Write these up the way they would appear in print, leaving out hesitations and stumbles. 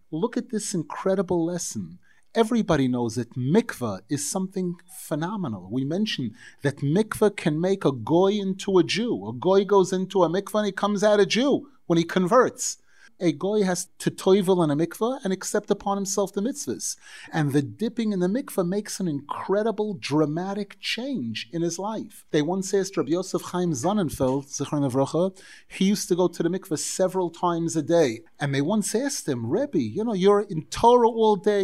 Look at this incredible lesson. Everybody knows that mikveh is something phenomenal. We mentioned that mikveh can make a goy into a Jew. A goy goes into a mikveh and he comes out a Jew when he converts. A goy has to toivel in a mikveh and accept upon himself the mitzvahs. And the dipping in the mikveh makes an incredible, dramatic change in his life. They once asked Rabbi Yosef Chaim Sonnenfeld, Zichron Livracha, he used to go to the mikveh several times a day. And they once asked him, Rebbe, you're in Torah all day,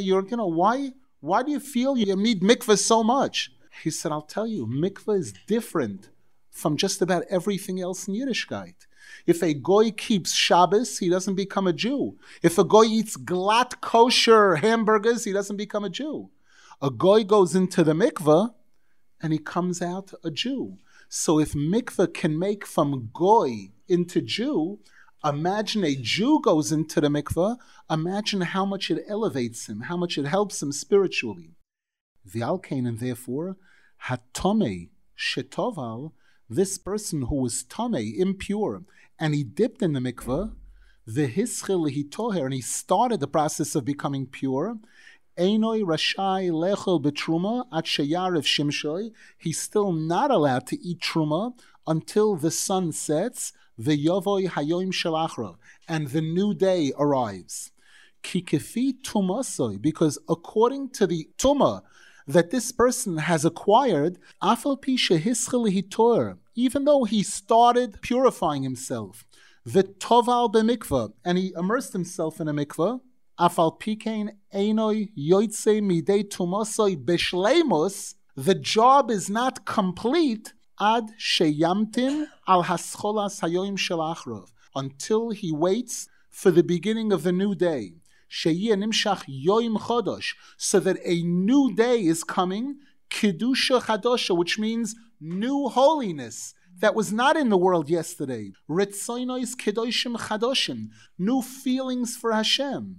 why do you feel you need mikveh so much? He said, I'll tell you, mikveh is different from just about everything else in Yiddishkeit. If a goy keeps Shabbos, he doesn't become a Jew. If a goy eats glatt kosher hamburgers, he doesn't become a Jew. A goy goes into the mikveh and he comes out a Jew. So if mikveh can make from goy into Jew, imagine a Jew goes into the mikveh, imagine how much it elevates him, how much it helps him spiritually. V'alkein, and therefore, hatomei shetoval, this person who was tamei, impure, and he dipped in the mikveh, v'hischil hitoher, and he started the process of becoming pure, einoi rashai lechel betruma at sheyarev shimshoi, he's still not allowed to eat truma until the sun sets, v'yovoi hayoim shalachra, and the new day arrives. Ki kefi tumasoi, because according to the tumah that this person has acquired, afal pi shehischil hitor, even though he started purifying himself, v'toval b'mikveh, and he immersed himself in a mikveh, afal pikein einoi yoytze midei tumasoi b'shleimus, the job is not complete ad sheyamtin al hascholas hayoim shelachrov, until he waits for the beginning of the new day. Sheyeh nimshach yoim chodosh, so that a new day is coming, kedusha chadosha, which means new holiness that was not in the world yesterday. Ritzonos kedoshim chadoshim, new feelings for Hashem.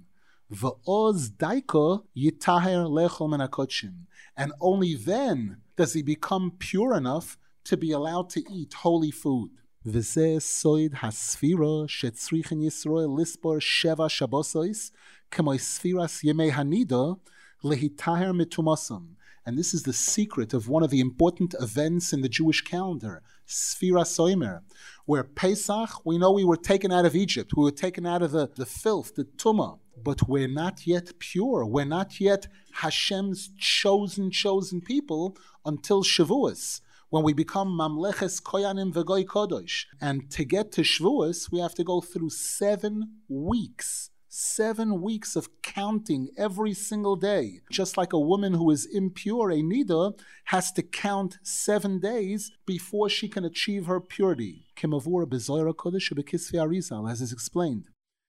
V'oz daiko yitaher lechol min hakodesh, and only then does he become pure enough to be allowed to eat holy food. V'zeh soid hasfira shetzrichen Yisroel lispor sheva shabosos k'moi sfiras yemei hanida lehitaher mitumasam. And this is the secret of one of the important events in the Jewish calendar, Sfiras Omer, where Pesach, we know we were taken out of Egypt, we were taken out of the filth, the tumah, but we're not yet pure, we're not yet Hashem's chosen people until Shavuos, when we become Mamleches Koyanim V'Goy Kodosh. And to get to Shavuos, we have to go through 7 weeks. 7 weeks of counting every single day. Just like a woman who is impure, a nida, has to count 7 days before she can achieve her purity. Kemavur b'Zohar HaKodesh b'Kisvei Arizal, as is explained.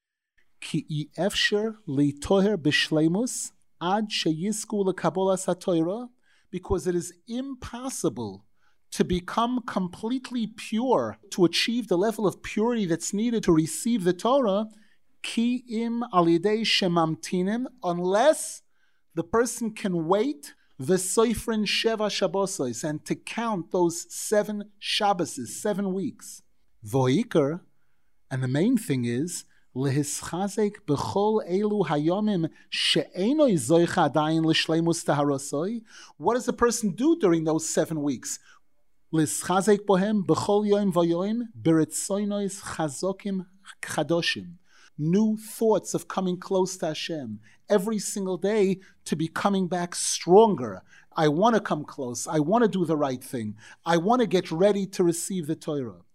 Ki efsher leitoher b'shleimus ad sheyizku lekabolas haTorah, because it is impossible to become completely pure, to achieve the level of purity that's needed to receive the Torah, ki im alidei shemamtinim, unless the person can wait v'soifrin sheva shabbosos, and to count those 7 Shabboses, 7 weeks. Voiker, and the main thing is lehischazek b'chol elu hayomim she'enoi zoicha adayin l'shleimus taharosoi. What does a person do during those 7 weeks? Lehischazek bohem b'chol yom v'yoim b'ritzonos chazokim chadoshim. New thoughts of coming close to Hashem. Every single day to be coming back stronger. I want to come close. I want to do the right thing. I want to get ready to receive the Torah.